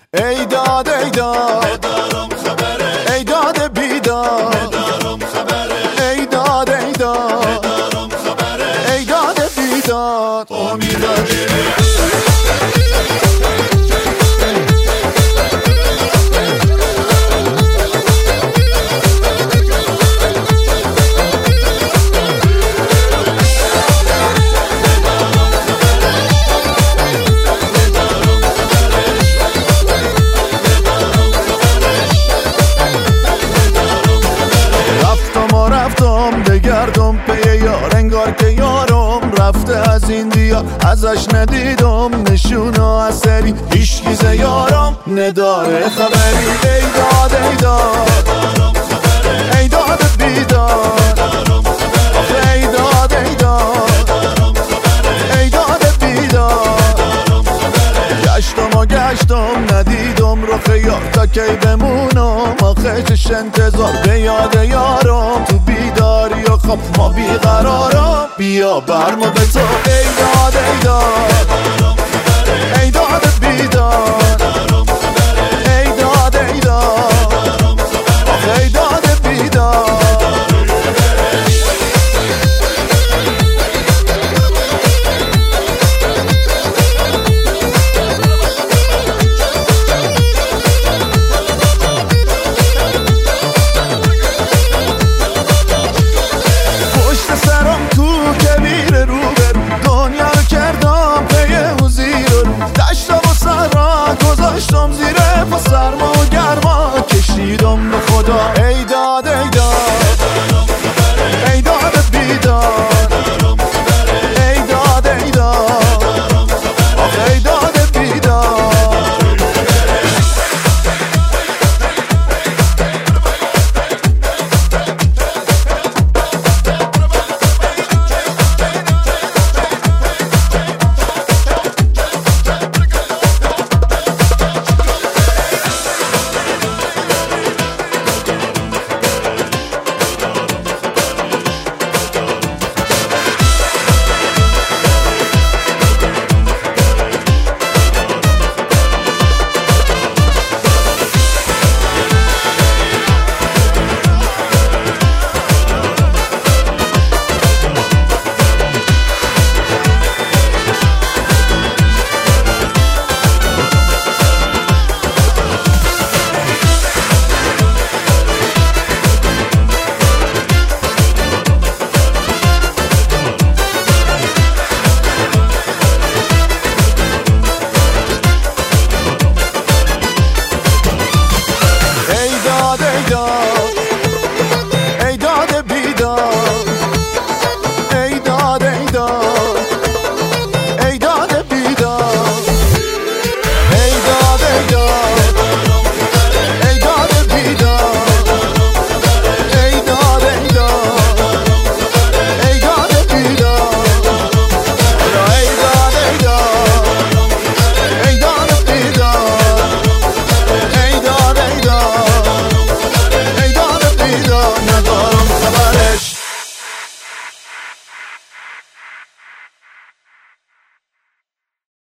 ای داد ای داد ندارم خبره، ای داد بیداد ندارم خبره، ای داد ای داد ندارم خبره، ای داد بیداد امیدواری رفتم بگردم پی یار، انگار که یارم رفته از این دیار. ازش ندیدم نشون و اثری، هیچ ز یارم نداره خبری. ای داد ای داد ای داد بیداد، آخه ای داد ای داد ای داد بیداد. گشتم ندیدم رخ یار، تا کی بمونم آخه چش انتظار. به یاد یارم تو بیداری و خواب ما بیقرارم، بیا برمو به تو. ای داد ای داد ای داد بیداد، ای داد ای داد آخه ای داد بیداد. گذاشتم زیر پا سرما و گرما، کشیدم به خدا. ای داد ای داد ای داد بیداد، ای داد ای داد آخه ای داد بیداد. ای داد